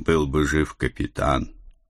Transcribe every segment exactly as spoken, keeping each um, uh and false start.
Был бы жив капитан,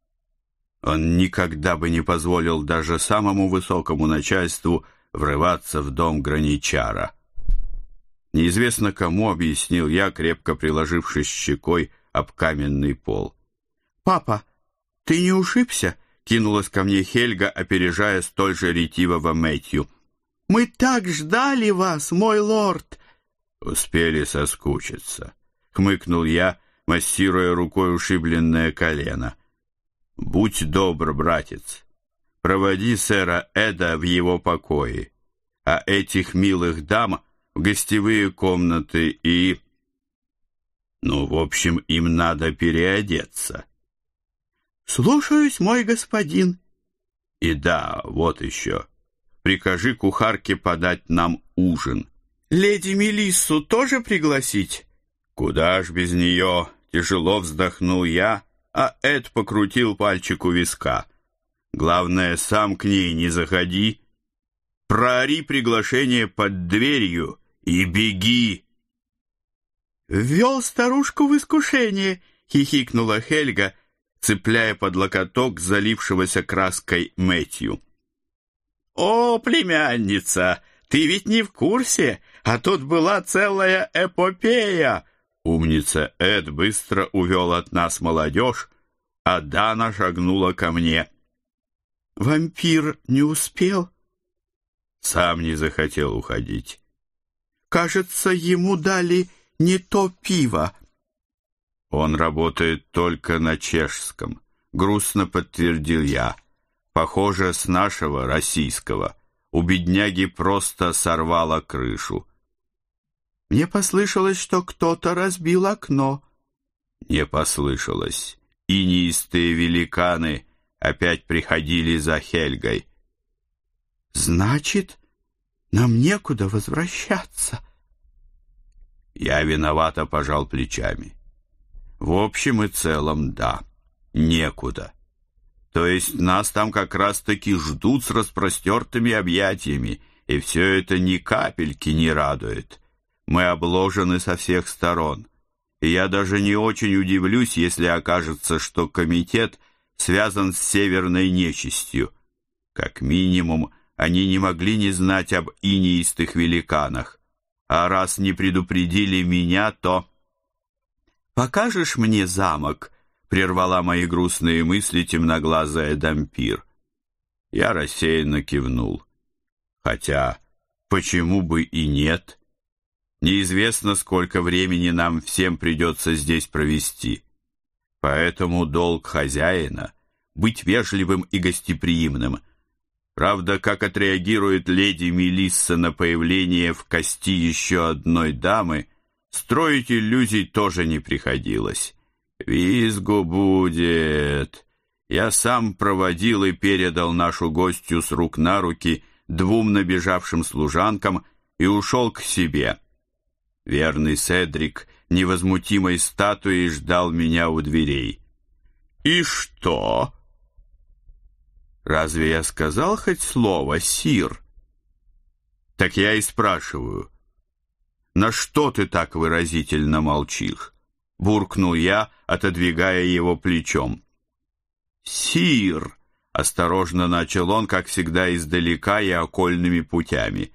он никогда бы не позволил даже самому высокому начальству врываться в дом граничара. Неизвестно кому объяснил я, крепко приложившись щекой об каменный пол. «Папа, ты не ушибся?» — кинулась ко мне Хельга, опережая столь же ретивого Мэтью. «Мы так ждали вас, мой лорд!» «Успели соскучиться», — хмыкнул я, массируя рукой ушибленное колено. «Будь добр, братец, проводи сэра Эда в его покои, а этих милых дам в гостевые комнаты и... Ну, в общем, им надо переодеться». «Слушаюсь, мой господин». «И да, вот еще. Прикажи кухарке подать нам ужин». «Леди Мелиссу тоже пригласить?» «Куда ж без нее?» — тяжело вздохнул я, а Эд покрутил пальчик у виска. «Главное, сам к ней не заходи. Проори приглашение под дверью и беги». «Ввел старушку в искушение», — хихикнула Хельга, цепляя под локоток залившегося краской Мэтью. «О, племянница, ты ведь не в курсе, а тут была целая эпопея!» Умница Эд быстро увел от нас молодежь, а Дана шагнула ко мне. «Вампир не успел?» Сам не захотел уходить. «Кажется, ему дали не то пиво». «Он работает только на чешском», — грустно подтвердил я. «Похоже, с нашего, российского, у бедняги просто сорвало крышу». «Мне послышалось, что кто-то разбил окно». Не послышалось. Инеистые великаны опять приходили за Хельгой. «Значит, нам некуда возвращаться». Я виновато пожал плечами. В общем и целом, да, некуда. То есть нас там как раз-таки ждут с распростертыми объятиями, и все это ни капельки не радует. Мы обложены со всех сторон, и я даже не очень удивлюсь, если окажется, что комитет связан с северной нечистью. Как минимум, они не могли не знать об инеистых великанах, а раз не предупредили меня, то... «Покажешь мне замок?» — прервала мои грустные мысли темноглазая Дампир. Я рассеянно кивнул. Хотя, почему бы и нет? Неизвестно, сколько времени нам всем придется здесь провести. Поэтому долг хозяина — быть вежливым и гостеприимным. Правда, как отреагирует леди Мелисса на появление в кости еще одной дамы, строить иллюзий тоже не приходилось. Визгу будет. Я сам проводил и передал нашу гостью с рук на руки двум набежавшим служанкам и ушел к себе. Верный Седрик невозмутимой статуей ждал меня у дверей. «И что?» «Разве я сказал хоть слово, сир?» «Так я и спрашиваю. На что ты так выразительно молчишь?» Буркнул я, отодвигая его плечом. «Сир!» — осторожно начал он, как всегда, издалека и окольными путями.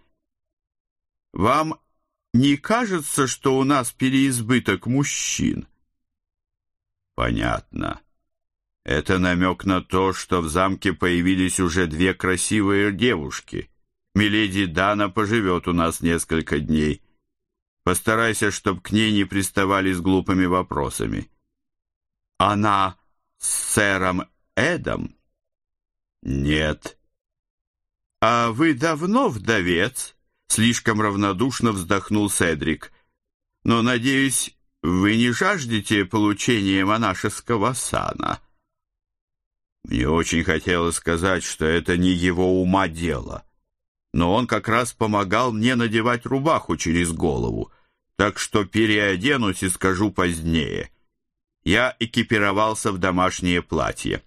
«Вам не кажется, что у нас переизбыток мужчин?» «Понятно. Это намек на то, что в замке появились уже две красивые девушки. Миледи Дана поживет у нас несколько дней. Постарайся, чтоб к ней не приставали с глупыми вопросами». «Она с сэром Эдом?» «Нет». «А вы давно вдовец?» Слишком равнодушно вздохнул Седрик. «Но, надеюсь, вы не жаждете получения монашеского сана?» Мне очень хотелось сказать, что это не его ума дело. Но он как раз помогал мне надевать рубаху через голову, так что переоденусь и скажу позднее. Я экипировался в домашнее платье.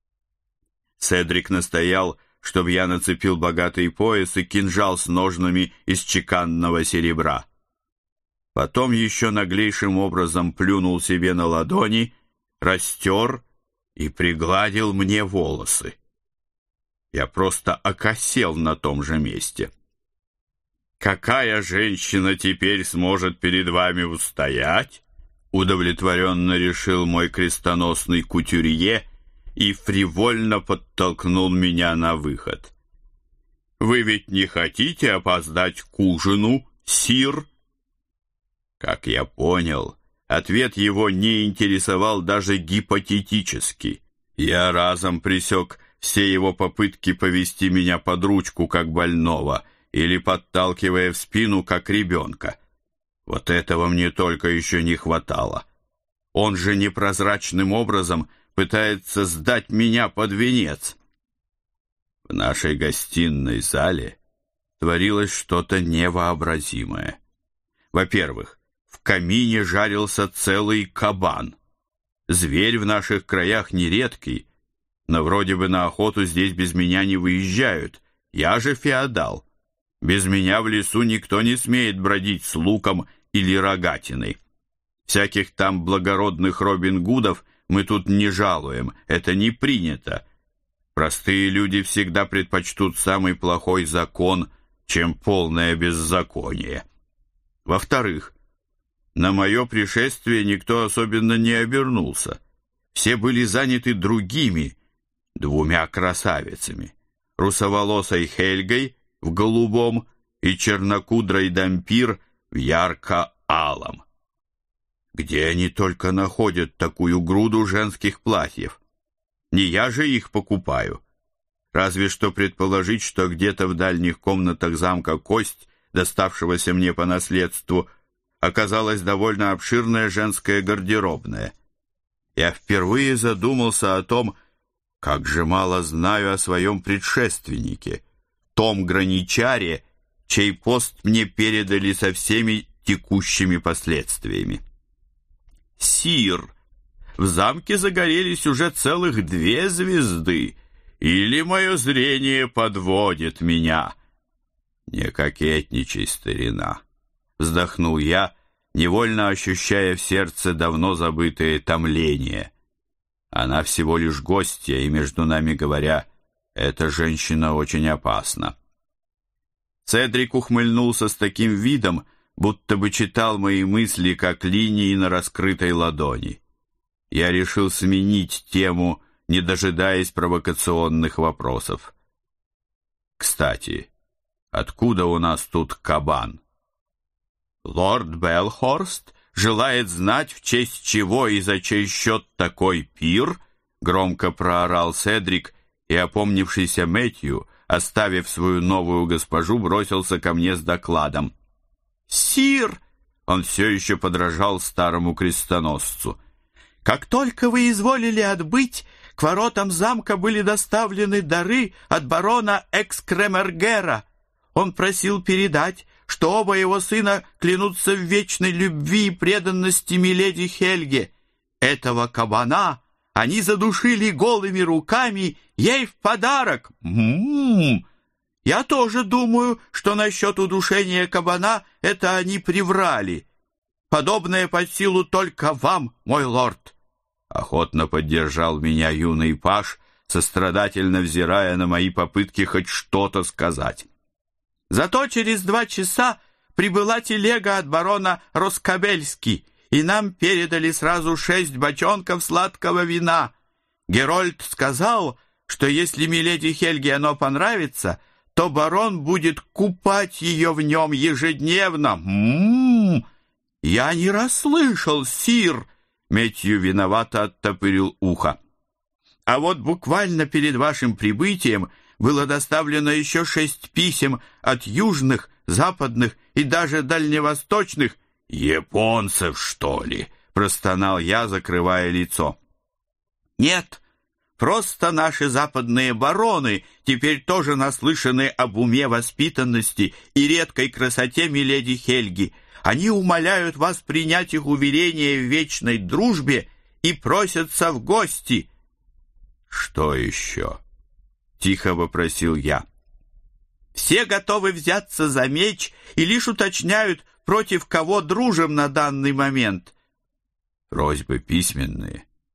Седрик настоял, чтобы я нацепил богатый пояс и кинжал с ножнами из чеканного серебра. Потом еще наглейшим образом плюнул себе на ладони, растер и пригладил мне волосы. Я просто окосел на том же месте. «Какая женщина теперь сможет перед вами устоять?» удовлетворенно решил мой крестоносный кутюрье и фривольно подтолкнул меня на выход. «Вы ведь не хотите опоздать к ужину, сир?» Как я понял, ответ его не интересовал даже гипотетически. Я разом пресек все его попытки повести меня под ручку, как больного, или подталкивая в спину, как ребенка. Вот этого мне только еще не хватало. Он же непрозрачным образом пытается сдать меня под венец. В нашей гостиной зале творилось что-то невообразимое. Во-первых, в камине жарился целый кабан. Зверь в наших краях нередкий, но вроде бы на охоту здесь без меня не выезжают. Я же феодал. Без меня в лесу никто не смеет бродить с луком или рогатиной. Всяких там благородных Робин Гудов мы тут не жалуем, это не принято. Простые люди всегда предпочтут самый плохой закон, чем полное беззаконие. Во-вторых, на мое пришествие никто особенно не обернулся. Все были заняты другими, двумя красавицами. Русоволосой Хельгой в голубом и чернокудрой Дампир в ярко-алом. Где они только находят такую груду женских платьев? Не я же их покупаю. Разве что предположить, что где-то в дальних комнатах замка Кость, доставшегося мне по наследству, оказалась довольно обширная женская гардеробная. Я впервые задумался о том, как же мало знаю о своем предшественнике, том граничаре, чей пост мне передали со всеми текущими последствиями. «Сир, в замке загорелись уже целых две звезды, или мое зрение подводит меня?» «Не кокетничай, старина», — вздохнул я, невольно ощущая в сердце давно забытое томление. Она всего лишь гостья, и, между нами говоря, эта женщина очень опасна. Седрик ухмыльнулся с таким видом, будто бы читал мои мысли, как линии на раскрытой ладони. Я решил сменить тему, не дожидаясь провокационных вопросов. «Кстати, откуда у нас тут кабан?» «Лорд Белхорст желает знать, в честь чего и за чей счет такой пир?» громко проорал Седрик, и опомнившийся Мэтью, оставив свою новую госпожу, бросился ко мне с докладом. «Сир!» — он все еще подражал старому крестоносцу. «Как только вы изволили отбыть, к воротам замка были доставлены дары от барона Экскремергера. Он просил передать, что оба его сына клянутся в вечной любви и преданности миледи Хельге. Этого кабана они задушили голыми руками ей в подарок. М-м-м! Я тоже думаю, что насчет удушения кабана это они приврали. Подобное под силу только вам, мой лорд». Охотно поддержал меня юный паж, сострадательно взирая на мои попытки хоть что-то сказать. «Зато через два часа прибыла телега от барона Роскабельски, и нам передали сразу шесть бочонков сладкого вина. Герольд сказал, что если миледи Хельге оно понравится, то барон будет купать ее в нем ежедневно. М-м-м! Я не расслышал, сир!» Мэтью виновато оттопырил ухо. «А вот буквально перед вашим прибытием было доставлено еще шесть писем от южных, западных и даже дальневосточных». «Японцев, что ли?» — простонал я, закрывая лицо. «Нет, просто наши западные бароны теперь тоже наслышаны об уме, воспитанности и редкой красоте миледи Хельги. Они умоляют вас принять их уверение в вечной дружбе и просятся в гости». «Что еще?» — тихо вопросил я. «Все готовы взяться за меч и лишь уточняют, против кого дружим на данный момент». «Просьбы письменные.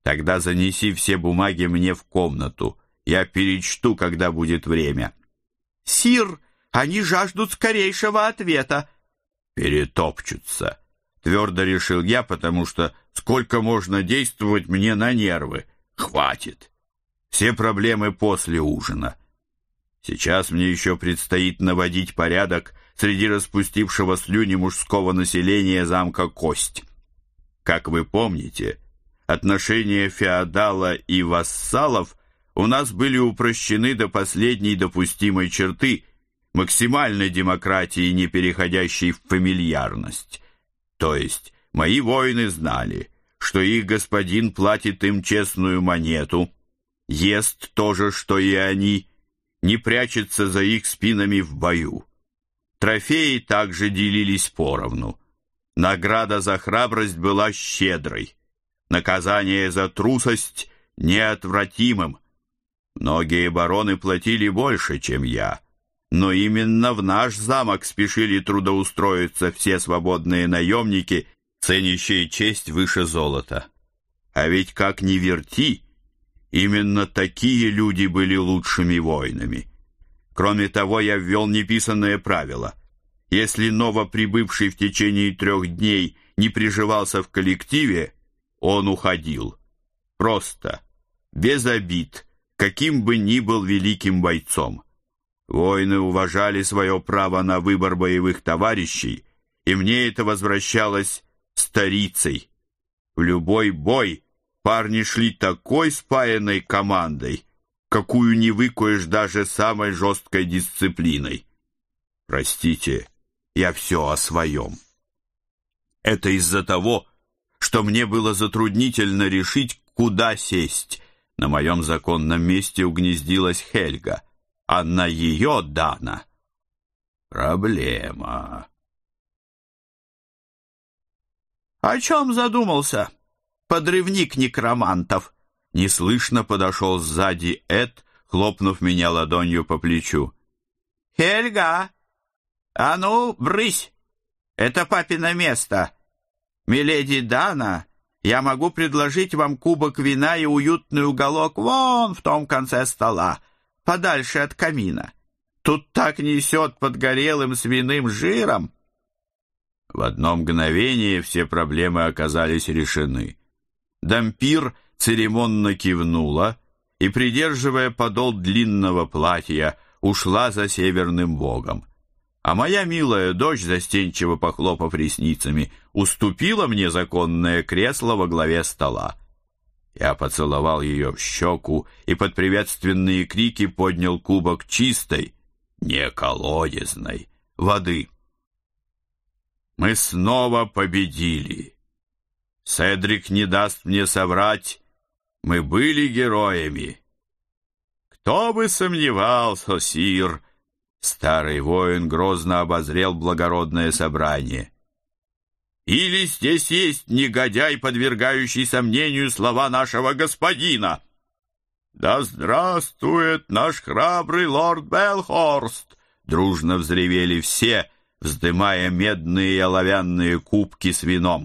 Тогда занеси все бумаги мне в комнату. Я перечту, когда будет время». «Сир, они жаждут скорейшего ответа». «Перетопчутся», — твердо решил я, потому что сколько можно действовать мне на нервы. Хватит. Все проблемы после ужина. Сейчас мне еще предстоит наводить порядок среди распустившего слюни мужского населения замка Кость. Как вы помните, отношения феодала и вассалов у нас были упрощены до последней допустимой черты максимальной демократии, не переходящей в фамильярность. То есть мои воины знали, что их господин платит им честную монету, ест то же, что и они, не прячется за их спинами в бою. Трофеи также делились поровну. Награда за храбрость была щедрой, наказание за трусость неотвратимым. Многие бароны платили больше, чем я, но именно в наш замок спешили трудоустроиться все свободные наемники, ценящие честь выше золота. А ведь как ни верти, именно такие люди были лучшими воинами. Кроме того, я ввел неписанное правило. Если новоприбывший в течение трех дней не приживался в коллективе, он уходил. Просто, без обид, каким бы ни был великим бойцом. Воины уважали свое право на выбор боевых товарищей, и мне это возвращалось старицей. В любой бой парни шли такой спаянной командой, какую не выкуешь даже самой жесткой дисциплиной. Простите, я все о своем. Это из-за того, что мне было затруднительно решить, куда сесть. На моем законном месте угнездилась Хельга, а на ее Дана проблема. «О чем задумался, подрывник некромантов?» Неслышно подошел сзади Эд, хлопнув меня ладонью по плечу. «Хельга, а ну, брысь! Это папино место. Миледи Дана, я могу предложить вам кубок вина и уютный уголок вон в том конце стола, подальше от камина. Тут так несет подгорелым свиным жиром». В одно мгновение все проблемы оказались решены. Дампир церемонно кивнула и, придерживая подол длинного платья, ушла за северным богом. А моя милая дочь, застенчиво похлопав ресницами, уступила мне законное кресло во главе стола. Я поцеловал ее в щеку и под приветственные крики поднял кубок чистой, не колодезной, воды. Мы снова победили. Седрик не даст мне соврать, мы были героями. Кто бы сомневался, сир. Старый воин грозно обозрел благородное собрание. Или здесь есть негодяй, подвергающий сомнению слова нашего господина? Да здравствует наш храбрый лорд Белхорст! Дружно взревели все, вздымая медные и оловянные кубки с вином.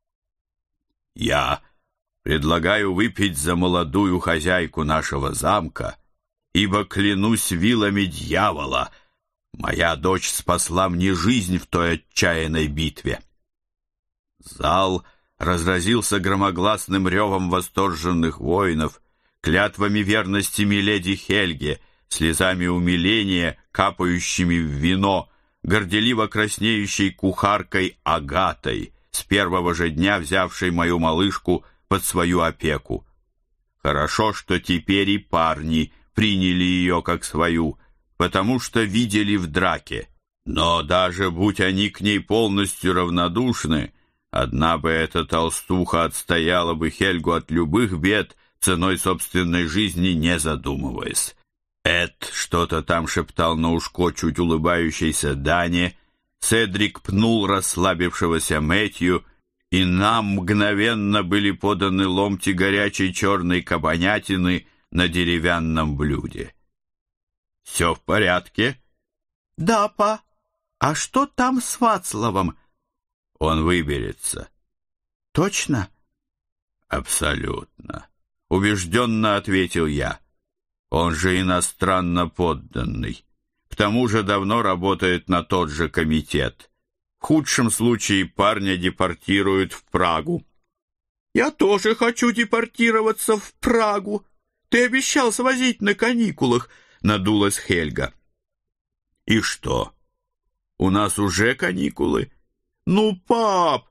Я предлагаю выпить за молодую хозяйку нашего замка, ибо, клянусь вилами дьявола, моя дочь спасла мне жизнь в той отчаянной битве. Зал разразился громогласным ревом восторженных воинов, клятвами верности миледи Хельге, слезами умиления, капающими в вино, горделиво краснеющей кухаркой Агатой, с первого же дня взявшей мою малышку под свою опеку. Хорошо, что теперь и парни приняли ее как свою, потому что видели в драке. Но даже будь они к ней полностью равнодушны, одна бы эта толстуха отстояла бы Хельгу от любых бед, ценой собственной жизни не задумываясь. Эд что-то там шептал на ушко чуть улыбающейся Дане, Седрик пнул расслабившегося Мэтью, и нам мгновенно были поданы ломти горячей черной кабанятины на деревянном блюде. «Все в порядке?» «Да, па. А что там с Вацлавом?» «Он выберется». «Точно?» Абсолютно. Убежденно ответил я. Он же иностранно подданный. К тому же давно работает на тот же комитет. В худшем случае парня депортируют в Прагу. Я тоже хочу депортироваться в Прагу. Ты обещал свозить на каникулах, надулась Хельга. И что? У нас уже каникулы? Ну, пап!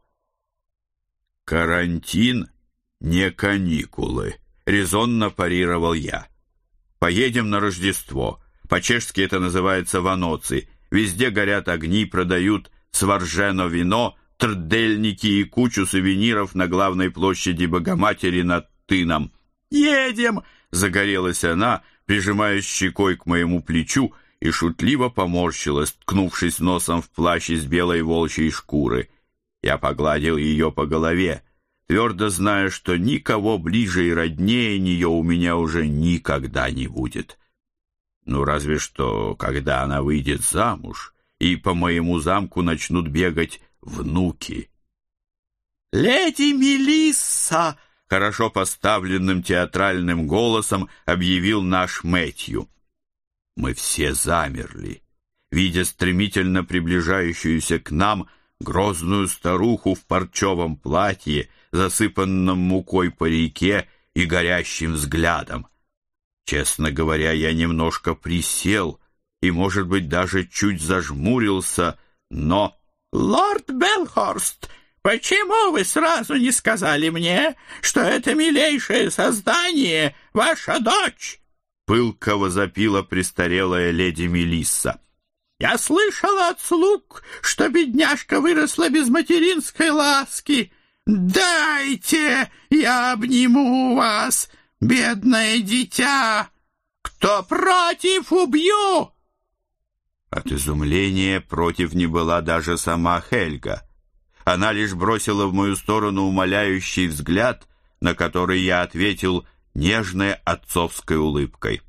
Карантин не каникулы, резонно парировал я. Поедем на Рождество. По-чешски это называется ваноци. Везде горят огни, продают сваржено вино, трдельники и кучу сувениров на главной площади Богоматери над Тыном. «Едем!» — загорелась она, прижимаясь щекой к моему плечу, и шутливо поморщилась, ткнувшись носом в плащ из белой волчьей шкуры. Я погладил ее по голове, твердо зная, что никого ближе и роднее нее у меня уже никогда не будет. Ну, разве что, когда она выйдет замуж, и по моему замку начнут бегать внуки. «Леди Мелисса!» — хорошо поставленным театральным голосом объявил наш Мэтью. Мы все замерли, видя стремительно приближающуюся к нам грозную старуху в парчевом платье, засыпанном мукой парике и горящим взглядом. Честно говоря, я немножко присел и, может быть, даже чуть зажмурился, но... «Лорд Белхорст, почему вы сразу не сказали мне, что это милейшее создание ваша дочь?» Пылко возопила престарелая леди Мелисса. «Я слышала от слуг, что бедняжка выросла без материнской ласки. Дайте, я обниму вас, бедное дитя! Кто против, убью!» От изумления против не была даже сама Хельга. Она лишь бросила в мою сторону умоляющий взгляд, на который я ответил нежной отцовской улыбкой.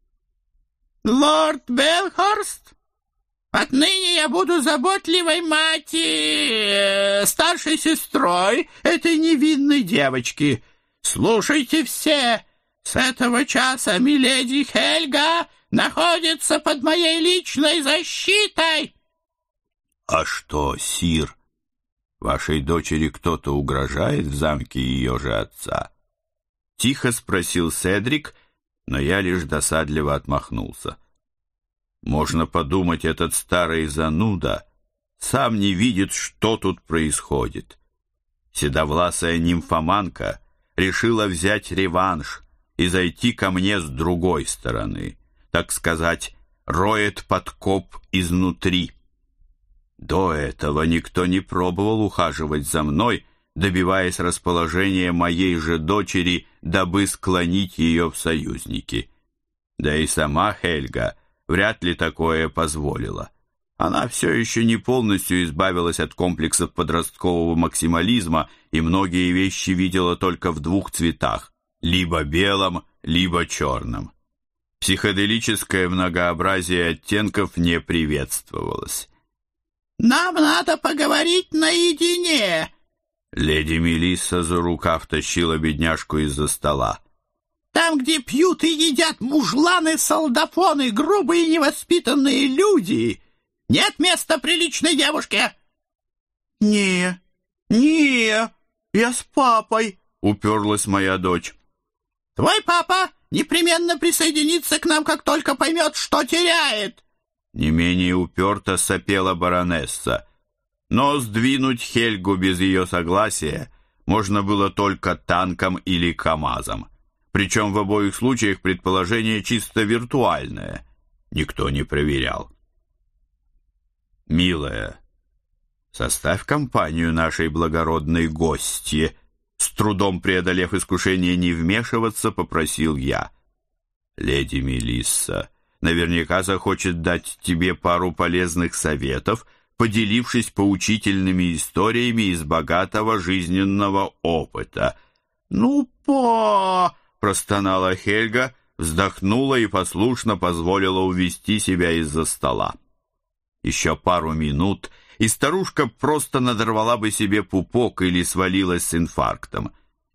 «Лорд Белхорст, отныне я буду заботливой мати, старшей сестрой этой невинной девочки. Слушайте все, с этого часа миледи Хельга находится под моей личной защитой». «А что, сир, вашей дочери кто-то угрожает в замке ее же отца?» Тихо спросил Седрик, но я лишь досадливо отмахнулся. Можно подумать, этот старый зануда сам не видит, что тут происходит. Седовласая нимфоманка решила взять реванш и зайти ко мне с другой стороны, так сказать, роет подкоп изнутри. До этого никто не пробовал ухаживать за мной, добиваясь расположения моей же дочери, дабы склонить ее в союзники. Да и сама Хельга вряд ли такое позволила. Она все еще не полностью избавилась от комплексов подросткового максимализма и многие вещи видела только в двух цветах — либо белом, либо черном. Психоделическое многообразие оттенков не приветствовалось. «Нам надо поговорить наедине!» Леди Мелисса за рукав тащила бедняжку из-за стола. «Там, где пьют и едят мужланы-солдафоны, грубые невоспитанные люди, нет места приличной девушке!» «Не, не, я с папой!» — уперлась моя дочь. «Твой папа непременно присоединится к нам, как только поймет, что теряет!» Не менее уперто сопела баронесса. Но сдвинуть Хельгу без ее согласия можно было только танком или КамАЗом. Причем в обоих случаях предположение чисто виртуальное. Никто не проверял. «Милая, составь компанию нашей благородной гостье», с трудом преодолев искушение не вмешиваться, попросил я. «Леди Мелисса наверняка захочет дать тебе пару полезных советов, поделившись поучительными историями из богатого жизненного опыта». «Ну, по...» — простонала Хельга, вздохнула и послушно позволила увести себя из-за стола. Еще пару минут, и старушка просто надорвала бы себе пупок или свалилась с инфарктом.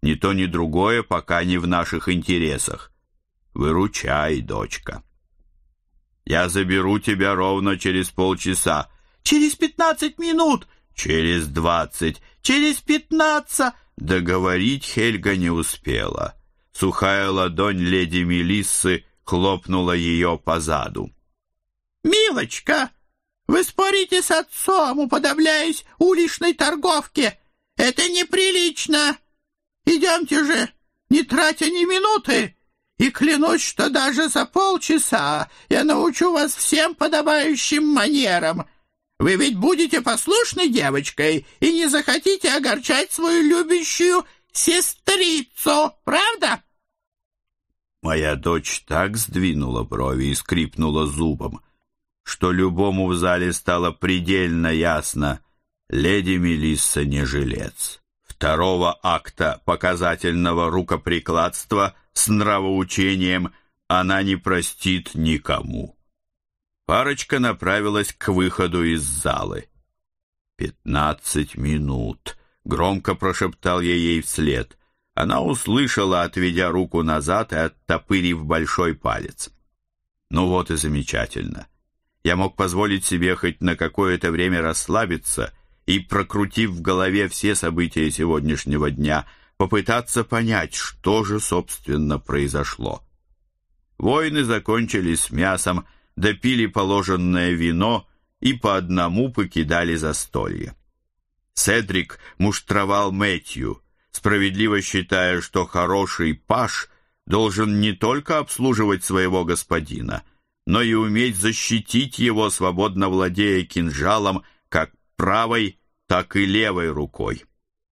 Ни то, ни другое пока не в наших интересах. Выручай, дочка. Я заберу тебя ровно через полчаса. Через пятнадцать минут. Через двадцать. Через пятнадцать. Договорить Хельга не успела. Сухая ладонь леди Мелиссы хлопнула ее по заду. «Милочка, вы спорите с отцом, уподобляясь уличной торговке. Это неприлично. Идемте же, не тратя ни минуты, и клянусь, что даже за полчаса я научу вас всем подобающим манерам. Вы ведь будете послушной девочкой и не захотите огорчать свою любящую сестрицу, правда?» Моя дочь так сдвинула брови и скрипнула зубом, что любому в зале стало предельно ясно: леди Мелисса не жилец. Второго акта показательного рукоприкладства с нравоучением она не простит никому. Парочка направилась к выходу из залы. «Пятнадцать минут», — громко прошептал я ей вслед. Она услышала, отведя руку назад и оттопырив большой палец. Ну вот и замечательно. Я мог позволить себе хоть на какое-то время расслабиться и, прокрутив в голове все события сегодняшнего дня, попытаться понять, что же, собственно, произошло. Войны закончились с мясом, допили положенное вино и по одному покидали застолье. Седрик муштровал Мэтью, справедливо считая, что хороший паж должен не только обслуживать своего господина, но и уметь защитить его, свободно владея кинжалом как правой, так и левой рукой.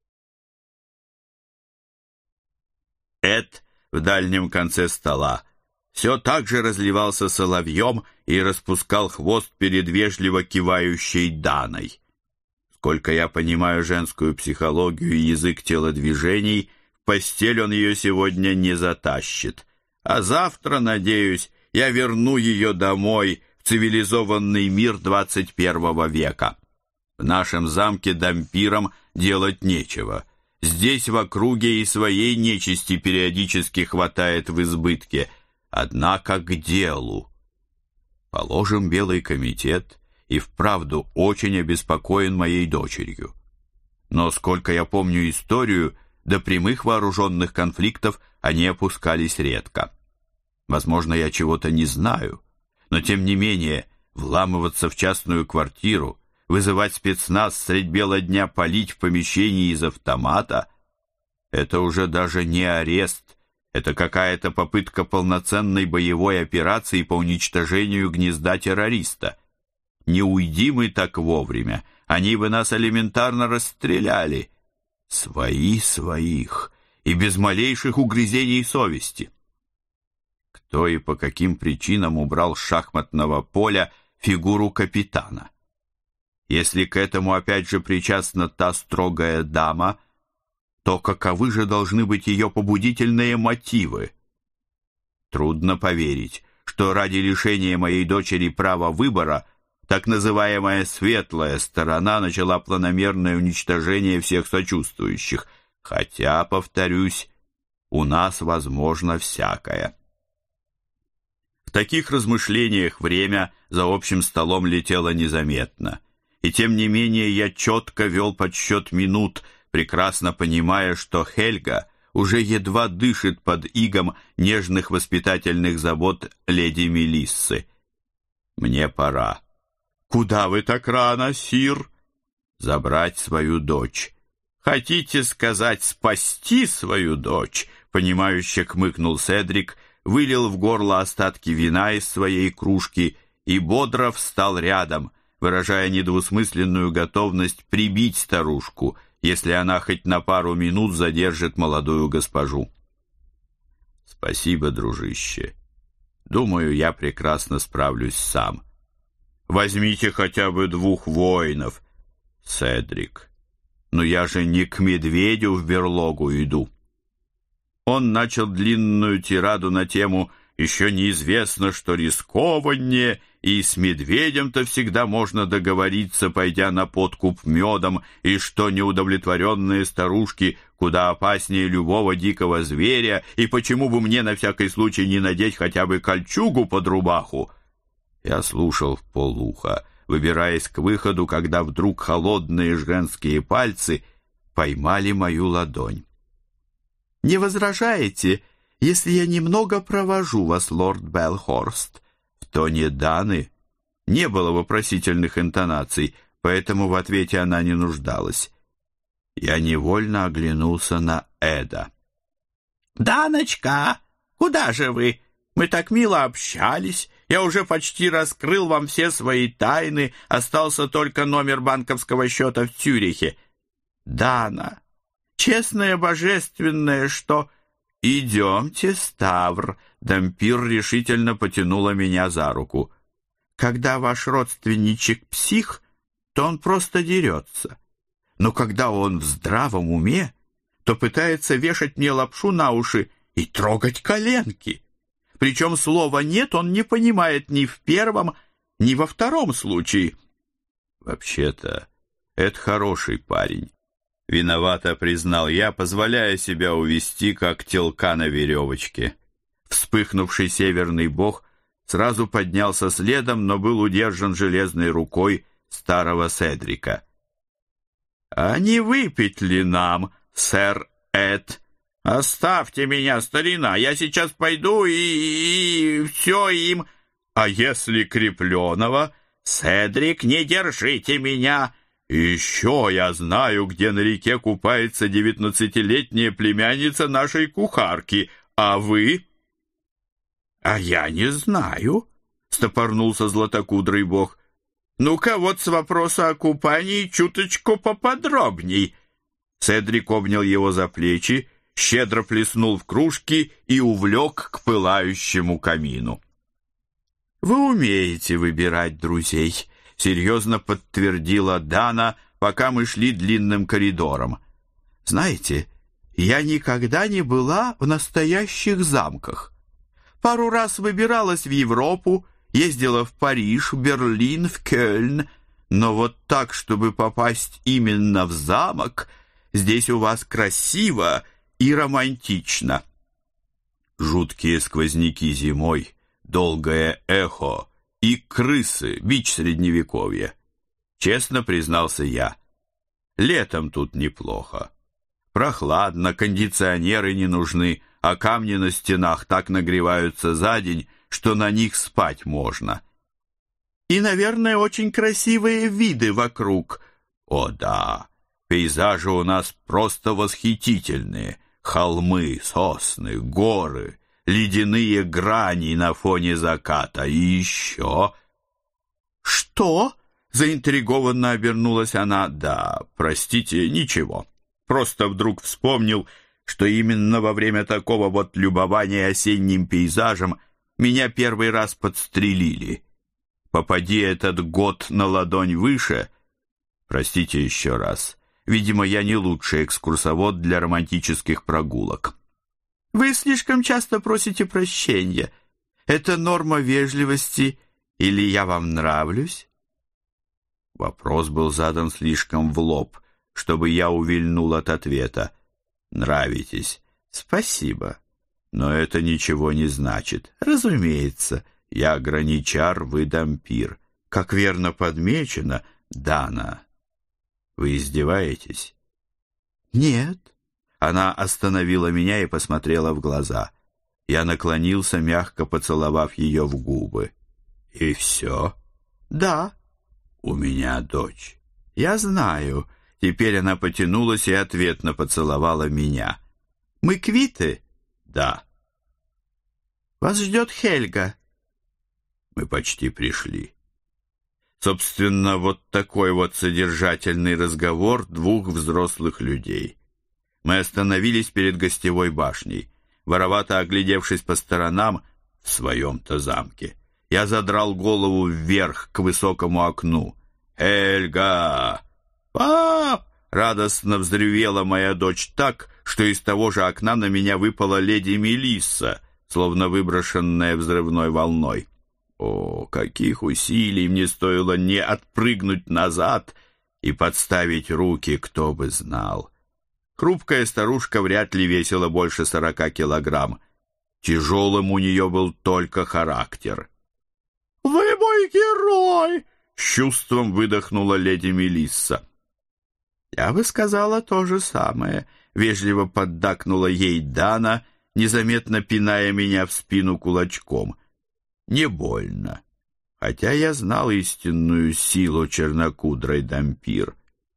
Эд в дальнем конце стола все так же разливался соловьем и распускал хвост перед вежливо кивающей Даной. Сколько я понимаю женскую психологию и язык телодвижений, в постель он ее сегодня не затащит. А завтра, надеюсь, я верну ее домой, в цивилизованный мир двадцать первого века. В нашем замке дампирам делать нечего. Здесь в округе и своей нечисти периодически хватает в избытке. Однако к делу. Положим, Белый комитет и вправду очень обеспокоен моей дочерью. Но, сколько я помню историю, до прямых вооруженных конфликтов они опускались редко. Возможно, я чего-то не знаю, но, тем не менее, вламываться в частную квартиру, вызывать спецназ средь бела дня, палить в помещении из автомата — это уже даже не арест, это какая-то попытка полноценной боевой операции по уничтожению гнезда террориста. Не уйди мы так вовремя, они бы нас элементарно расстреляли. Свои своих, и без малейших угрызений совести. Кто и по каким причинам убрал с шахматного поля фигуру капитана? Если к этому опять же причастна та строгая дама, то каковы же должны быть ее побудительные мотивы? Трудно поверить, что ради лишения моей дочери права выбора так называемая светлая сторона начала планомерное уничтожение всех сочувствующих, хотя, повторюсь, у нас возможно всякое. В таких размышлениях время за общим столом летело незаметно, и тем не менее я четко вел подсчет минут, прекрасно понимая, что Хельга уже едва дышит под игом нежных воспитательных забот леди Мелиссы. Мне пора. «Куда вы так рано, сир?» «Забрать свою дочь». «Хотите сказать, спасти свою дочь?» Понимающе хмыкнул Седрик, вылил в горло остатки вина из своей кружки и бодро встал рядом, выражая недвусмысленную готовность прибить старушку, если она хоть на пару минут задержит молодую госпожу. «Спасибо, дружище. Думаю, я прекрасно справлюсь сам». «Возьмите хотя бы двух воинов, Седрик. Но я же не к медведю в берлогу иду». Он начал длинную тираду на тему Еще неизвестно, что рискованнее, и с медведем-то всегда можно договориться, пойдя на подкуп медом, и что неудовлетворенные старушки куда опаснее любого дикого зверя, и почему бы мне на всякий случай не надеть хотя бы кольчугу под рубаху? Я слушал вполуха, выбираясь к выходу, когда вдруг холодные женские пальцы поймали мою ладонь. «Не возражаете, если я немного провожу вас, лорд Белхорст?» В тоне Даны не было вопросительных интонаций, поэтому в ответе она не нуждалась. Я невольно оглянулся на Эда. «Даночка, куда же вы? Мы так мило общались. Я уже почти раскрыл вам все свои тайны. Остался только номер банковского счета в Цюрихе. Дана, честное божественное, что...» «Идемте, Ставр!» Дампир решительно потянула меня за руку. «Когда ваш родственничек псих, то он просто дерется. Но когда он в здравом уме, то пытается вешать мне лапшу на уши и трогать коленки. Причем слова «нет» он не понимает ни в первом, ни во втором случае». «Вообще-то, это хороший парень». Виновато признал я, позволяя себя увести, как телка на веревочке. Вспыхнувший северный бог сразу поднялся следом, но был удержан железной рукой старого Седрика. «А не выпить ли нам, сэр Эд?» «Оставьте меня, старина, я сейчас пойду и... и... все им...» «А если крепленого?» «Седрик, не держите меня!» «Еще я знаю, где на реке купается девятнадцатилетняя племянница нашей кухарки, а вы?» «А я не знаю», — стопорнулся златокудрый бог. «Ну-ка вот с вопроса о купании чуточку поподробней». Седрик обнял его за плечи, щедро плеснул в кружки и увлек к пылающему камину. «Вы умеете выбирать друзей», — серьезно подтвердила Дана, пока мы шли длинным коридором. «Знаете, я никогда не была в настоящих замках. Пару раз выбиралась в Европу, ездила в Париж, в Берлин, в Кёльн, но вот так, чтобы попасть именно в замок, здесь у вас красиво и романтично». Жуткие сквозняки зимой, долгое эхо и крысы, бич средневековья. Честно признался я. Летом тут неплохо. Прохладно, кондиционеры не нужны, а камни на стенах так нагреваются за день, что на них спать можно. И, наверное, очень красивые виды вокруг. О да, пейзажи у нас просто восхитительные. Холмы, сосны, горы, ледяные грани на фоне заката. И еще... «Что?» — заинтригованно обернулась она. «Да, простите, ничего. Просто вдруг вспомнил, что именно во время такого вот любования осенним пейзажем меня первый раз подстрелили. Попади этот год на ладонь выше... Простите еще раз. Видимо, я не лучший экскурсовод для романтических прогулок». «Вы слишком часто просите прощения. Это норма вежливости, или я вам нравлюсь?» Вопрос был задан слишком в лоб, чтобы я увильнул от ответа. «Нравитесь?» «Спасибо. Но это ничего не значит. Разумеется, я граничар, вы дампир. Как верно подмечено, Дана. Вы издеваетесь?» «Нет». Она остановила меня и посмотрела в глаза. Я наклонился, мягко поцеловав ее в губы. «И все?» «Да». «У меня дочь». «Я знаю». Теперь она потянулась и ответно поцеловала меня. «Мы квиты?» «Да». «Вас ждет Хельга». «Мы почти пришли». Собственно, вот такой вот содержательный разговор двух взрослых людей. Мы остановились перед гостевой башней. Воровато оглядевшись по сторонам, в своем-то замке, я задрал голову вверх к высокому окну. «Эльга!» «Пап!» — радостно взревела моя дочь так, что из того же окна на меня выпала леди Мелисса, словно выброшенная взрывной волной. О, каких усилий мне стоило не отпрыгнуть назад и подставить руки, кто бы знал. Хрупкая старушка вряд ли весила больше сорока килограмм. Тяжелым у нее был только характер. «Вы мой герой!» — с чувством выдохнула леди Мелисса. «Я бы сказала то же самое», — вежливо поддакнула ей Дана, незаметно пиная меня в спину кулачком. Не больно, хотя я знал истинную силу чернокудрой Дампир.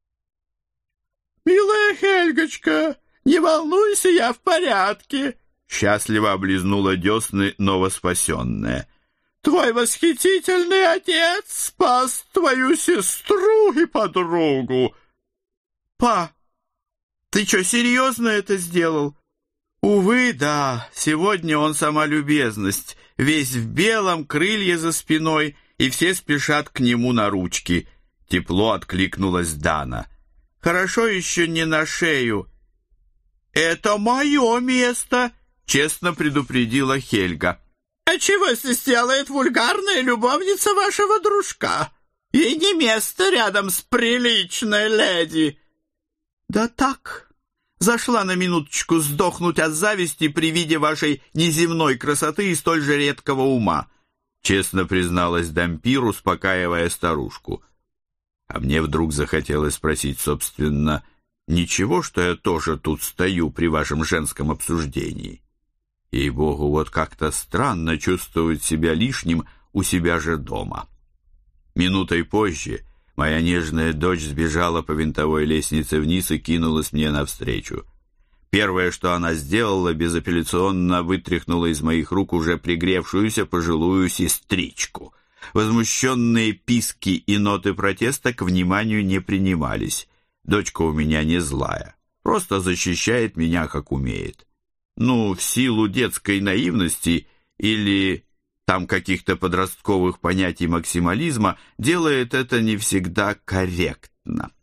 «Милая Хельгочка, не волнуйся, я в порядке», — счастливо облизнула десны новоспасенная. «Твой восхитительный отец спас твою сестру и подругу». «Па, ты что, серьезно это сделал?» «Увы, да, сегодня он сама любезность, весь в белом, крылья за спиной, и все спешат к нему на ручки». Тепло откликнулась Дана. «Хорошо еще не на шею». «Это мое место», — честно предупредила Хельга. «А чего здесь делает вульгарная любовница вашего дружка? Ей не место рядом с приличной леди». «Да так, зашла на минуточку сдохнуть от зависти при виде вашей неземной красоты и столь же редкого ума», честно призналась Дампир, успокаивая старушку. А мне вдруг захотелось спросить, собственно, ничего, что я тоже тут стою при вашем женском обсуждении? Ей-богу, вот как-то странно чувствовать себя лишним у себя же дома. Минутой позже моя нежная дочь сбежала по винтовой лестнице вниз и кинулась мне навстречу. Первое, что она сделала, безапелляционно вытряхнула из моих рук уже пригревшуюся пожилую сестричку. Возмущенные писки и ноты протеста к вниманию не принимались. Дочка у меня не злая, просто защищает меня, как умеет. Ну, в силу детской наивности или там каких-то подростковых понятий максимализма делает это не всегда корректно.